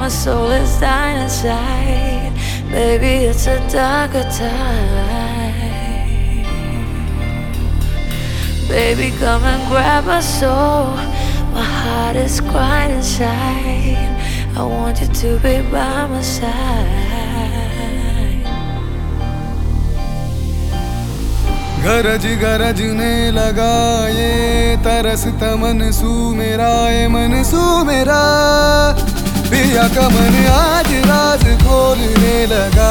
my soul is dying inside. Baby, it's a darker time. Baby, come and grab my soul. My heart is crying inside. I want you to be by my side. गरजने लगा ये तरसता मनसू मेरा, ये मनसू मेरा पिया का मन आज राज खोलने लगा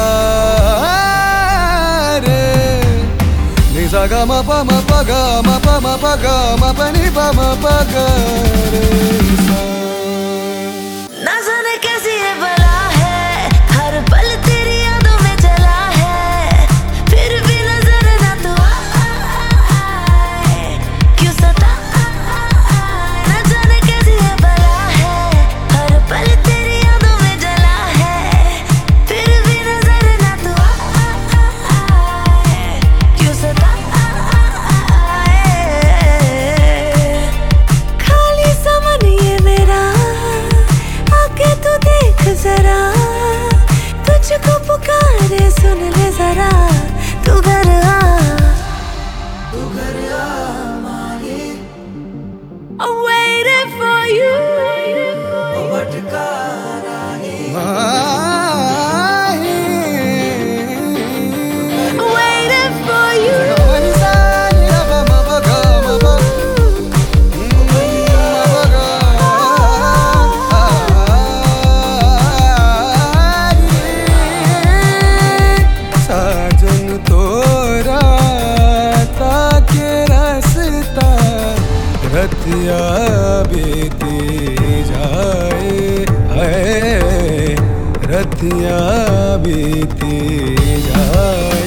रे। निसा गा मा पा मा पा गा मा पा मा पा गा मा पा नि पा मा पा गा रे सा। ना जाने कैसी ये बला है, हर पल तेरी यादों में जला है, फिर भी नजर ना तू आए, क्यों सताए। ना जाने कैसी ये बला है, हर पल तेरी यादों में जला है, फिर भी नजर ना तू आए, क्यों सताए। खाली सा मन ये मेरा, आके तू देख जरा, तुझको पुकारे सुन ले जरा, तू घर आ, तू घर आ माही। I'm waiting for you. भटका राही। I'm waiting for you. साजन तोरा ताके रास्ता रतिया बीती जाए है, रतिया बीती जाए।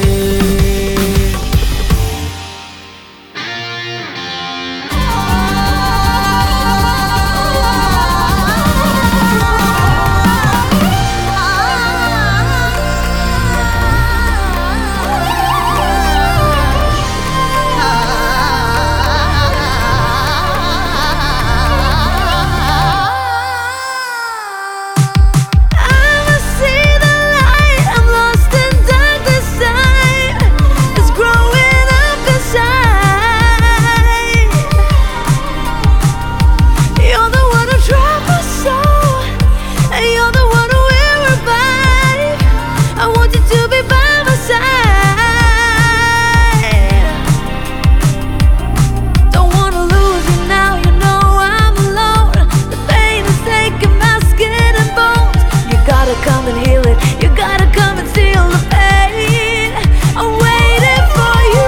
Come and heal it, you gotta come and seal the pain. I'm waiting for you.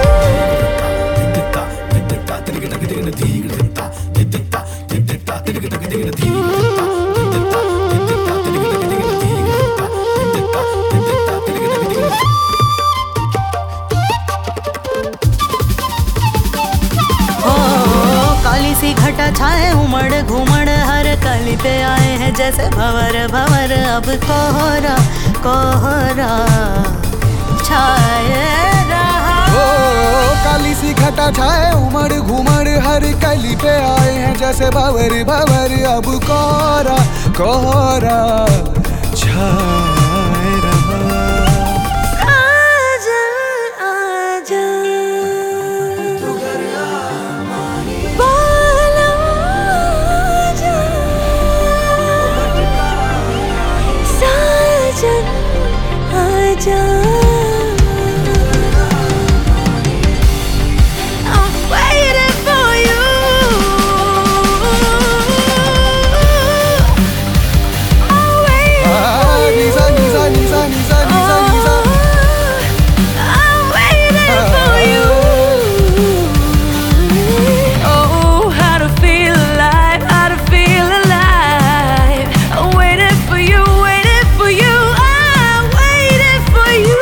काली सी घटा छाए उमड़ घुमड़, हर कली पे आए हैं जैसे भंवर भंवर। अब कोहरा कोहरा छाए रहा। ओ काली सी घटा छाए उमड़ घुमड़, हर कली पे आए हैं जैसे भंवर भंवर। अब कोहरा कोहरा छाए रहा। आजा आजा, तू घर आ माही। बोलो आजा, साजन आजा। I'm waiting for you. I'm waiting for you. Nisa nisa nisa nisa nisa nisa. I'm waiting for you. Oh, how to feel alive, how to feel alive. I'm waiting for you, waiting for you. I'm waiting for you.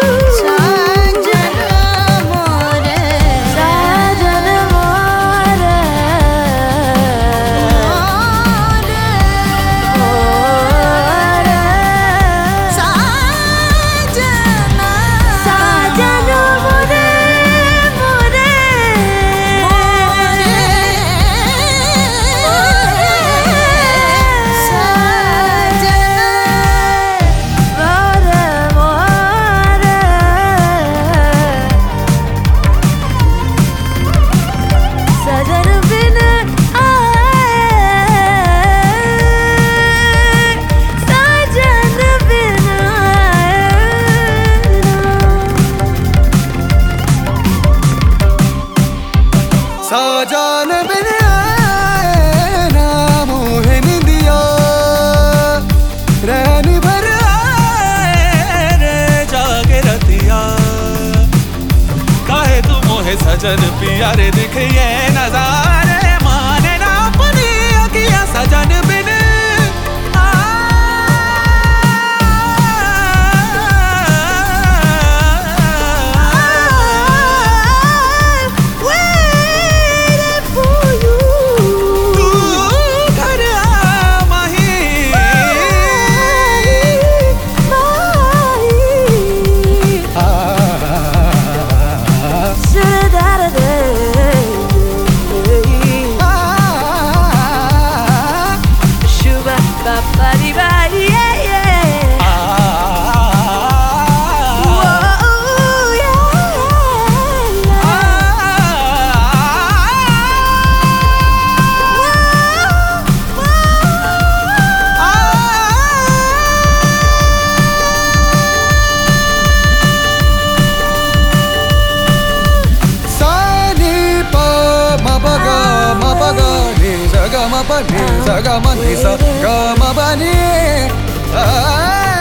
सजन प्यारे दिख ये नजारे माने ना अपनी अखियां सजन बिन Ni sa ga ma ni sa ga ma ba ni